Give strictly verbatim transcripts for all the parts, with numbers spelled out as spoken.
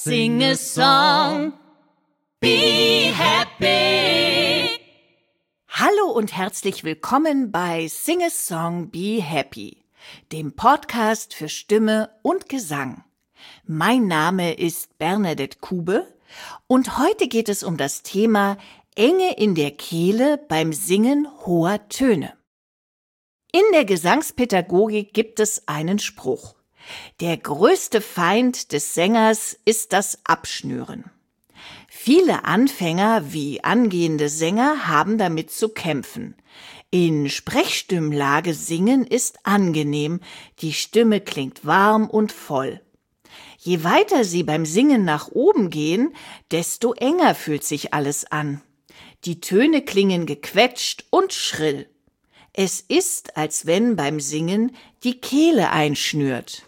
Sing a song, be happy. Hallo und herzlich willkommen bei Sing a Song, be happy, dem Podcast für Stimme und Gesang. Mein Name ist Bernadette Kube und heute geht es um das Thema Enge in der Kehle beim Singen hoher Töne. In der Gesangspädagogik gibt es einen Spruch: Der größte Feind des Sängers ist das Abschnüren. Viele Anfänger wie angehende Sänger haben damit zu kämpfen. In Sprechstimmlage singen ist angenehm, die Stimme klingt warm und voll. Je weiter sie beim Singen nach oben gehen, desto enger fühlt sich alles an. Die Töne klingen gequetscht und schrill. Es ist, als wenn beim Singen die Kehle einschnürt.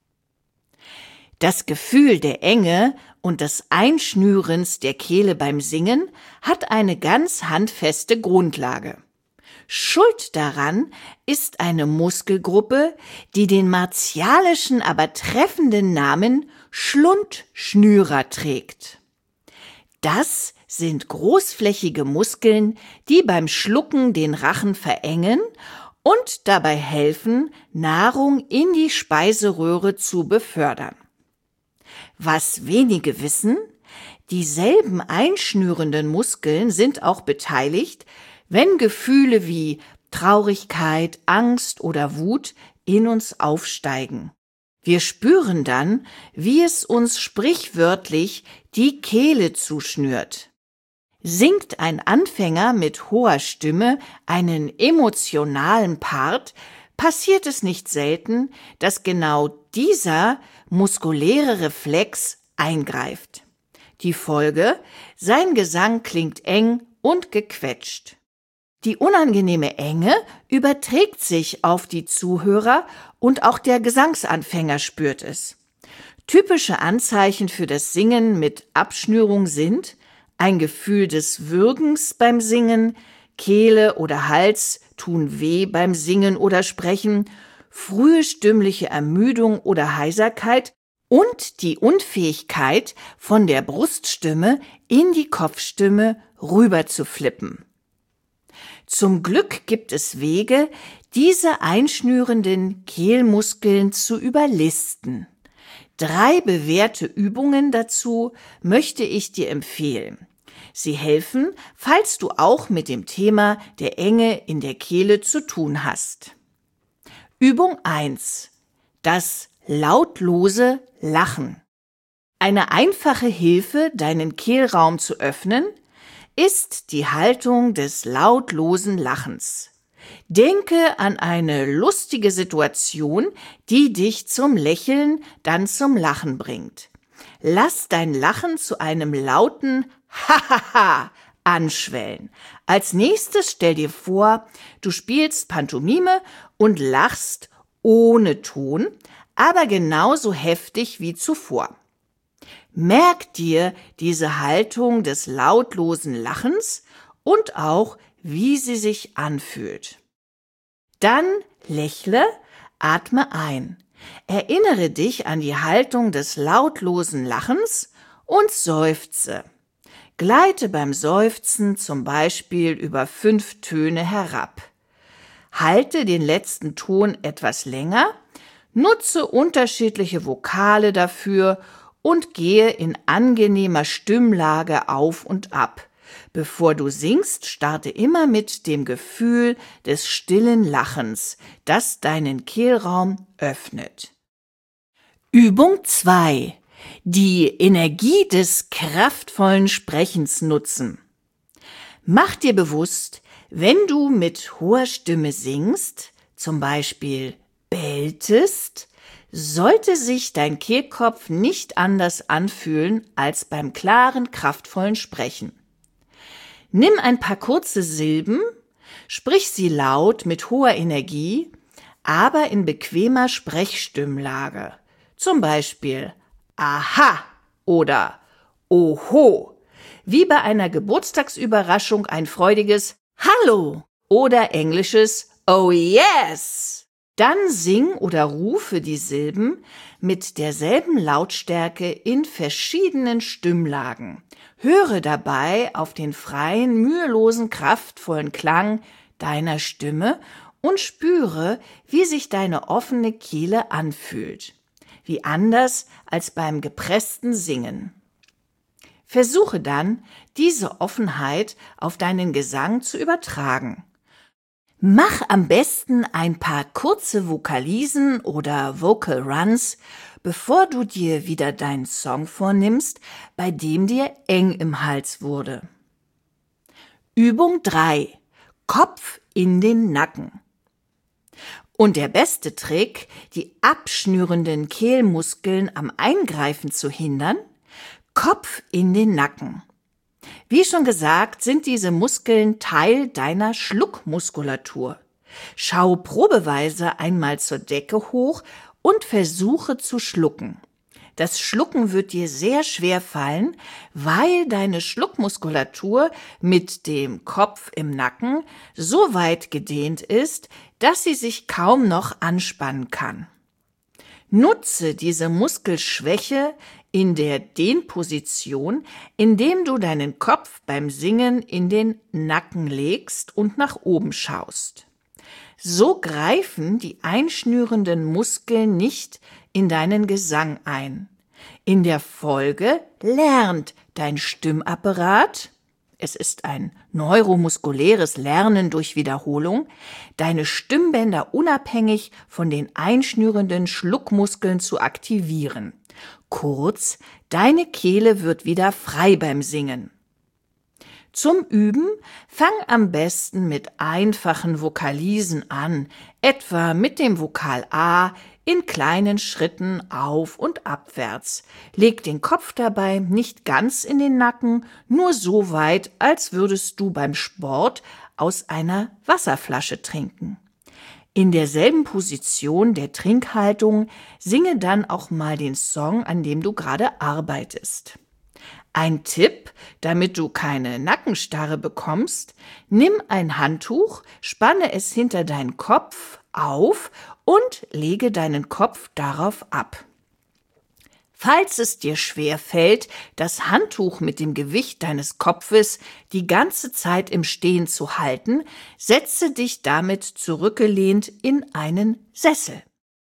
Das Gefühl der Enge und des Einschnürens der Kehle beim Singen hat eine ganz handfeste Grundlage. Schuld daran ist eine Muskelgruppe, die den martialischen, aber treffenden Namen Schlundschnürer trägt. Das sind großflächige Muskeln, die beim Schlucken den Rachen verengen und dabei helfen, Nahrung in die Speiseröhre zu befördern. Was wenige wissen, dieselben einschnürenden Muskeln sind auch beteiligt, wenn Gefühle wie Traurigkeit, Angst oder Wut in uns aufsteigen. Wir spüren dann, wie es uns sprichwörtlich die Kehle zuschnürt. Singt ein Anfänger mit hoher Stimme einen emotionalen Part, passiert es nicht selten, dass genau dieser muskuläre Reflex eingreift. Die Folge: sein Gesang klingt eng und gequetscht. Die unangenehme Enge überträgt sich auf die Zuhörer und auch der Gesangsanfänger spürt es. Typische Anzeichen für das Singen mit Abschnürung sind ein Gefühl des Würgens beim Singen, Kehle oder Hals tun weh beim Singen oder Sprechen, frühe stimmliche Ermüdung oder Heiserkeit und die Unfähigkeit, von der Bruststimme in die Kopfstimme rüber zu flippen. Zum Glück gibt es Wege, diese einschnürenden Kehlmuskeln zu überlisten. Drei bewährte Übungen dazu möchte ich dir empfehlen. Sie helfen, falls du auch mit dem Thema der Enge in der Kehle zu tun hast. Übung eins. Das lautlose Lachen. Eine einfache Hilfe, deinen Kehlraum zu öffnen, ist die Haltung des lautlosen Lachens. Denke an eine lustige Situation, die dich zum Lächeln, dann zum Lachen bringt. Lass dein Lachen zu einem lauten Hahaha anschwellen. Als nächstes stell dir vor, du spielst Pantomime und lachst ohne Ton, aber genauso heftig wie zuvor. Merk dir diese Haltung des lautlosen Lachens und auch, wie sie sich anfühlt. Dann lächle, atme ein. Erinnere dich an die Haltung des lautlosen Lachens und seufze. Gleite beim Seufzen zum Beispiel über fünf Töne herab. Halte den letzten Ton etwas länger, nutze unterschiedliche Vokale dafür und gehe in angenehmer Stimmlage auf und ab. Bevor du singst, starte immer mit dem Gefühl des stillen Lachens, das deinen Kehlraum öffnet. Übung zwei. Die Energie des kraftvollen Sprechens nutzen. Mach dir bewusst, wenn du mit hoher Stimme singst, zum Beispiel belltest, sollte sich dein Kehlkopf nicht anders anfühlen als beim klaren, kraftvollen Sprechen. Nimm ein paar kurze Silben, sprich sie laut mit hoher Energie, aber in bequemer Sprechstimmlage. Zum Beispiel Aha oder Oho, wie bei einer Geburtstagsüberraschung ein freudiges Hallo oder englisches Oh yes. Dann sing oder rufe die Silben mit derselben Lautstärke in verschiedenen Stimmlagen. Höre dabei auf den freien, mühelosen, kraftvollen Klang deiner Stimme und spüre, wie sich deine offene Kehle anfühlt. Wie anders als beim gepressten Singen. Versuche dann, diese Offenheit auf deinen Gesang zu übertragen. Mach am besten ein paar kurze Vokalisen oder Vocal Runs, bevor du dir wieder deinen Song vornimmst, bei dem dir eng im Hals wurde. Übung drei. Kopf in den Nacken. Und der beste Trick, die abschnürenden Kehlmuskeln am Eingreifen zu hindern: Kopf in den Nacken. Wie schon gesagt, sind diese Muskeln Teil deiner Schluckmuskulatur. Schau probeweise einmal zur Decke hoch und versuche zu schlucken. Das Schlucken wird dir sehr schwer fallen, weil deine Schluckmuskulatur mit dem Kopf im Nacken so weit gedehnt ist, dass sie sich kaum noch anspannen kann. Nutze diese Muskelschwäche in der Dehnposition, indem du deinen Kopf beim Singen in den Nacken legst und nach oben schaust. So greifen die einschnürenden Muskeln nicht in deinen Gesang ein. In der Folge lernt dein Stimmapparat, es ist ein neuromuskuläres Lernen durch Wiederholung, deine Stimmbänder unabhängig von den einschnürenden Schluckmuskeln zu aktivieren. Kurz, deine Kehle wird wieder frei beim Singen. Zum Üben fang am besten mit einfachen Vokalisen an, etwa mit dem Vokal A in kleinen Schritten auf- und abwärts. Leg den Kopf dabei nicht ganz in den Nacken, nur so weit, als würdest du beim Sport aus einer Wasserflasche trinken. In derselben Position der Trinkhaltung singe dann auch mal den Song, an dem du gerade arbeitest. Ein Tipp, damit du keine Nackenstarre bekommst: Nimm ein Handtuch, spanne es hinter deinen Kopf auf und lege deinen Kopf darauf ab. Falls es dir schwer fällt, das Handtuch mit dem Gewicht deines Kopfes die ganze Zeit im Stehen zu halten, setze dich damit zurückgelehnt in einen Sessel.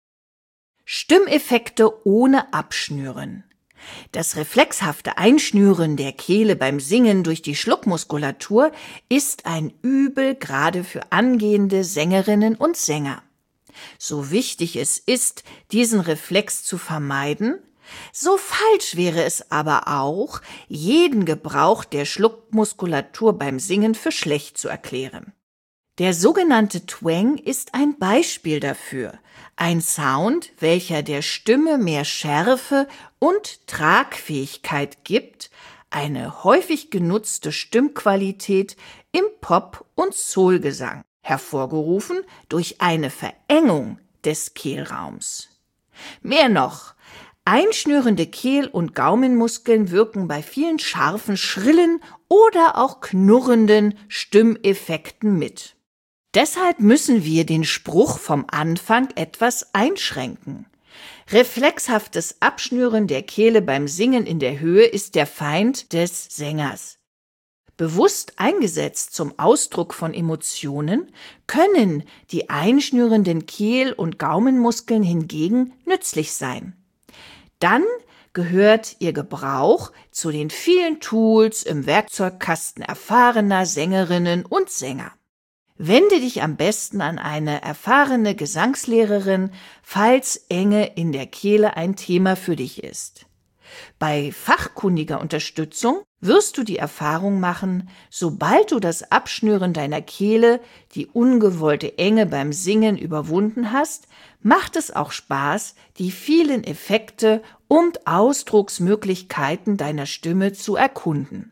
Stimmeffekte ohne Abschnüren. Das reflexhafte Einschnüren der Kehle beim Singen durch die Schluckmuskulatur ist ein Übel gerade für angehende Sängerinnen und Sänger. So wichtig es ist, diesen Reflex zu vermeiden, so falsch wäre es aber auch, jeden Gebrauch der Schluckmuskulatur beim Singen für schlecht zu erklären. Der sogenannte Twang ist ein Beispiel dafür, ein Sound, welcher der Stimme mehr Schärfe und Tragfähigkeit gibt, eine häufig genutzte Stimmqualität im Pop- und Soulgesang, hervorgerufen durch eine Verengung des Kehlraums. Mehr noch, einschnürende Kehl- und Gaumenmuskeln wirken bei vielen scharfen, schrillen oder auch knurrenden Stimmeffekten mit. Deshalb müssen wir den Spruch vom Anfang etwas einschränken. Reflexhaftes Abschnüren der Kehle beim Singen in der Höhe ist der Feind des Sängers. Bewusst eingesetzt zum Ausdruck von Emotionen können die einschnürenden Kehl- und Gaumenmuskeln hingegen nützlich sein. Dann gehört ihr Gebrauch zu den vielen Tools im Werkzeugkasten erfahrener Sängerinnen und Sänger. Wende dich am besten an eine erfahrene Gesangslehrerin, falls Enge in der Kehle ein Thema für dich ist. Bei fachkundiger Unterstützung wirst du die Erfahrung machen, sobald du das Abschnüren deiner Kehle, die ungewollte Enge beim Singen überwunden hast, macht es auch Spaß, die vielen Effekte und Ausdrucksmöglichkeiten deiner Stimme zu erkunden.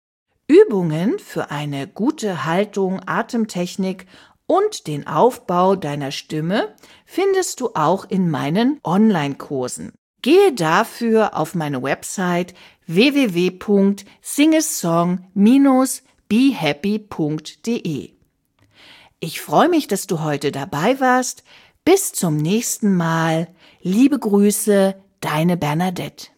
Übungen für eine gute Haltung, Atemtechnik und den Aufbau deiner Stimme findest du auch in meinen Online-Kursen. Gehe dafür auf meine Website w w w punkt singesong dash be happy punkt d e. Ich freue mich, dass du heute dabei warst. Bis zum nächsten Mal. Liebe Grüße, deine Bernadette.